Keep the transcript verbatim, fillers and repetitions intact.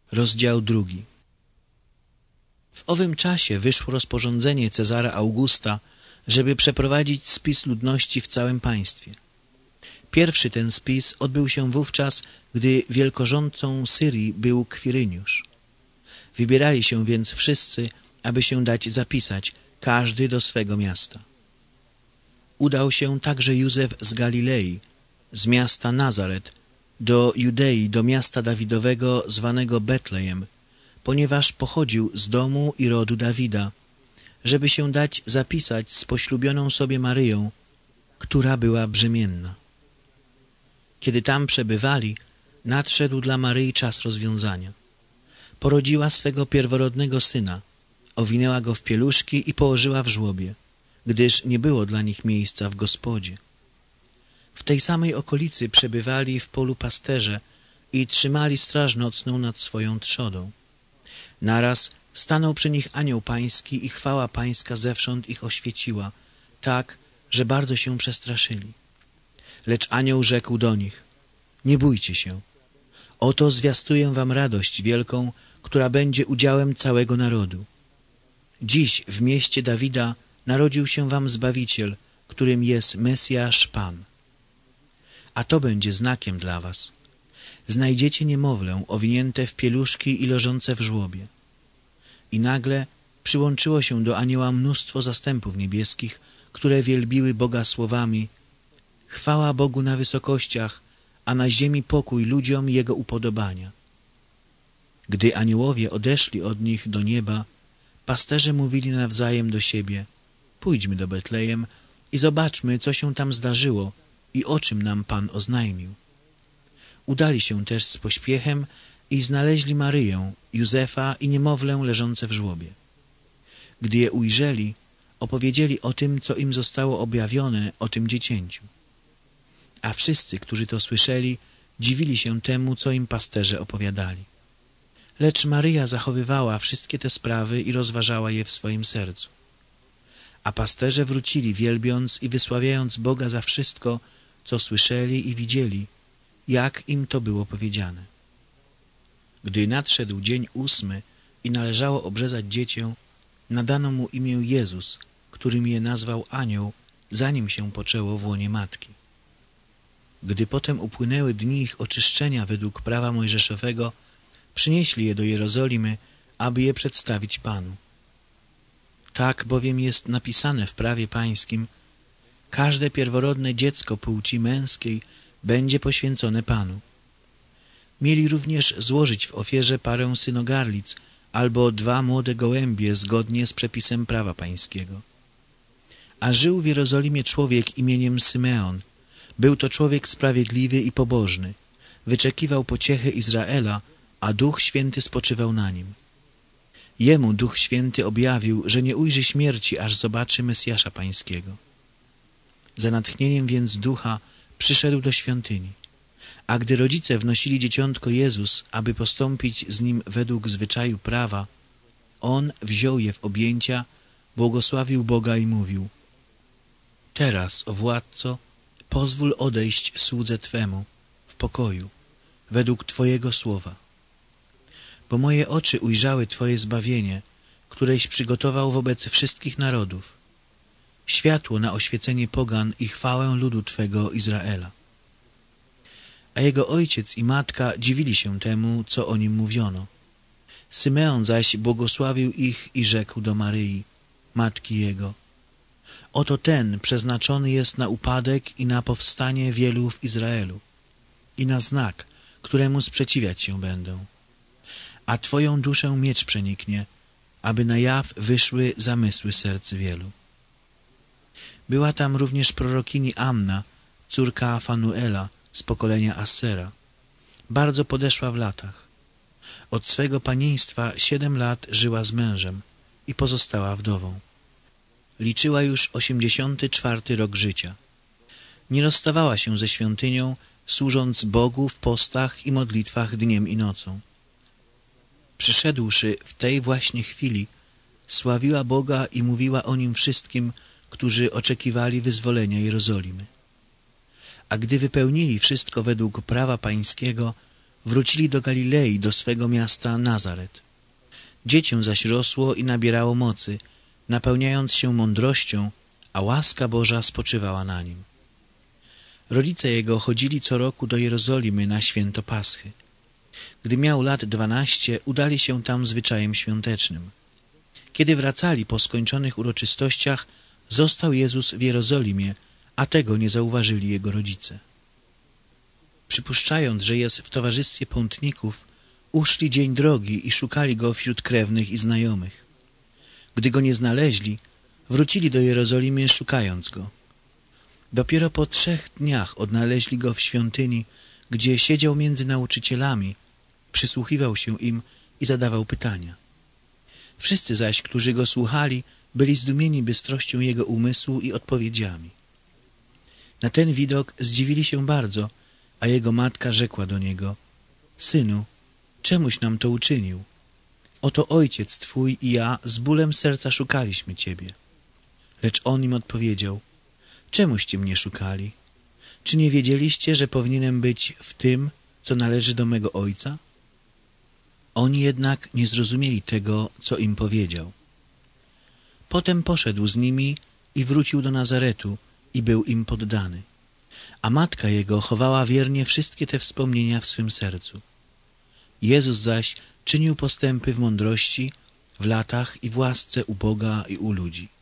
Rozdział drugi. W owym czasie wyszło rozporządzenie Cezara Augusta, żeby przeprowadzić spis ludności w całym państwie. Pierwszy ten spis odbył się wówczas, gdy wielkorządcą Syrii był Kwiryniusz. Wybierali się więc wszyscy, aby się dać zapisać, każdy do swego miasta. Udał się także Józef z Galilei, z miasta Nazaret, do Judei, do miasta Dawidowego zwanego Betlejem, ponieważ pochodził z domu i rodu Dawida, żeby się dać zapisać z poślubioną sobie Maryją, która była brzemienna. Kiedy tam przebywali, nadszedł dla Maryi czas rozwiązania. Porodziła swego pierworodnego syna, owinęła go w pieluszki i położyła w żłobie, gdyż nie było dla nich miejsca w gospodzie. W tej samej okolicy przebywali w polu pasterze i trzymali straż nocną nad swoją trzodą. Naraz stanął przy nich anioł pański i chwała pańska zewsząd ich oświeciła, tak, że bardzo się przestraszyli. Lecz anioł rzekł do nich: nie bójcie się. Oto zwiastuję wam radość wielką, która będzie udziałem całego narodu. Dziś w mieście Dawida narodził się wam Zbawiciel, którym jest Mesjasz Pan. A to będzie znakiem dla was. Znajdziecie niemowlę owinięte w pieluszki i leżące w żłobie. I nagle przyłączyło się do anioła mnóstwo zastępów niebieskich, które wielbiły Boga słowami: chwała Bogu na wysokościach, a na ziemi pokój ludziom Jego upodobania. Gdy aniołowie odeszli od nich do nieba, pasterze mówili nawzajem do siebie: pójdźmy do Betlejem i zobaczmy, co się tam zdarzyło i o czym nam Pan oznajmił. Udali się też z pośpiechem i znaleźli Maryję, Józefa i niemowlę leżące w żłobie. Gdy je ujrzeli, opowiedzieli o tym, co im zostało objawione o tym dziecięciu. A wszyscy, którzy to słyszeli, dziwili się temu, co im pasterze opowiadali. Lecz Maryja zachowywała wszystkie te sprawy i rozważała je w swoim sercu. A pasterze wrócili, wielbiąc i wysławiając Boga za wszystko, co słyszeli i widzieli, jak im to było powiedziane. Gdy nadszedł dzień ósmy i należało obrzezać dziecię, nadano mu imię Jezus, którym je nazwał anioł, zanim się poczęło w łonie matki. Gdy potem upłynęły dni ich oczyszczenia według prawa mojżeszowego, przynieśli je do Jerozolimy, aby je przedstawić Panu. Tak bowiem jest napisane w prawie pańskim: każde pierworodne dziecko płci męskiej będzie poświęcone Panu. Mieli również złożyć w ofierze parę synogarlic albo dwa młode gołębie zgodnie z przepisem prawa pańskiego. A żył w Jerozolimie człowiek imieniem Symeon. Był to człowiek sprawiedliwy i pobożny. Wyczekiwał pociechy Izraela, a Duch Święty spoczywał na nim. Jemu Duch Święty objawił, że nie ujrzy śmierci, aż zobaczy Mesjasza pańskiego. Za natchnieniem więc Ducha przyszedł do świątyni. A gdy rodzice wnosili dzieciątko Jezus, aby postąpić z nim według zwyczaju prawa, On wziął je w objęcia, błogosławił Boga i mówił: teraz, o władco, pozwól odejść słudze Twemu w pokoju, według Twojego słowa. Bo moje oczy ujrzały Twoje zbawienie, któreś przygotował wobec wszystkich narodów, światło na oświecenie pogan i chwałę ludu Twego Izraela. A jego ojciec i matka dziwili się temu, co o nim mówiono. Symeon zaś błogosławił ich i rzekł do Maryi, matki jego: oto ten przeznaczony jest na upadek i na powstanie wielu w Izraelu i na znak, któremu sprzeciwiać się będą. A Twoją duszę miecz przeniknie, aby na jaw wyszły zamysły serc wielu. Była tam również prorokini Anna, córka Fanuela z pokolenia Assera. Bardzo podeszła w latach. Od swego panieństwa siedem lat żyła z mężem i pozostała wdową. Liczyła już osiemdziesiąty czwarty rok życia. Nie rozstawała się ze świątynią, służąc Bogu w postach i modlitwach dniem i nocą. Przyszedłszy w tej właśnie chwili, sławiła Boga i mówiła o Nim wszystkim, którzy oczekiwali wyzwolenia Jerozolimy. A gdy wypełnili wszystko według prawa pańskiego, wrócili do Galilei, do swego miasta Nazaret. Dziecię zaś rosło i nabierało mocy, napełniając się mądrością, a łaska Boża spoczywała na nim. Rodzice jego chodzili co roku do Jerozolimy na święto Paschy. Gdy miał lat dwanaście, udali się tam zwyczajem świątecznym. Kiedy wracali po skończonych uroczystościach, został Jezus w Jerozolimie, a tego nie zauważyli jego rodzice. Przypuszczając, że jest w towarzystwie pątników, uszli dzień drogi i szukali go wśród krewnych i znajomych. Gdy go nie znaleźli, wrócili do Jerozolimy, szukając go. Dopiero po trzech dniach odnaleźli go w świątyni, gdzie siedział między nauczycielami, przysłuchiwał się im i zadawał pytania. Wszyscy zaś, którzy go słuchali, byli zdumieni bystrością jego umysłu i odpowiedziami. Na ten widok zdziwili się bardzo, a jego matka rzekła do niego: Synu, czemuś nam to uczynił? Oto ojciec twój i ja z bólem serca szukaliśmy ciebie. Lecz on im odpowiedział: Czemuście mnie szukali? Czy nie wiedzieliście, że powinienem być w tym, co należy do mego ojca? Oni jednak nie zrozumieli tego, co im powiedział. Potem poszedł z nimi i wrócił do Nazaretu i był im poddany. A matka jego chowała wiernie wszystkie te wspomnienia w swym sercu. Jezus zaś czynił postępy w mądrości, w latach i w łasce u Boga i u ludzi.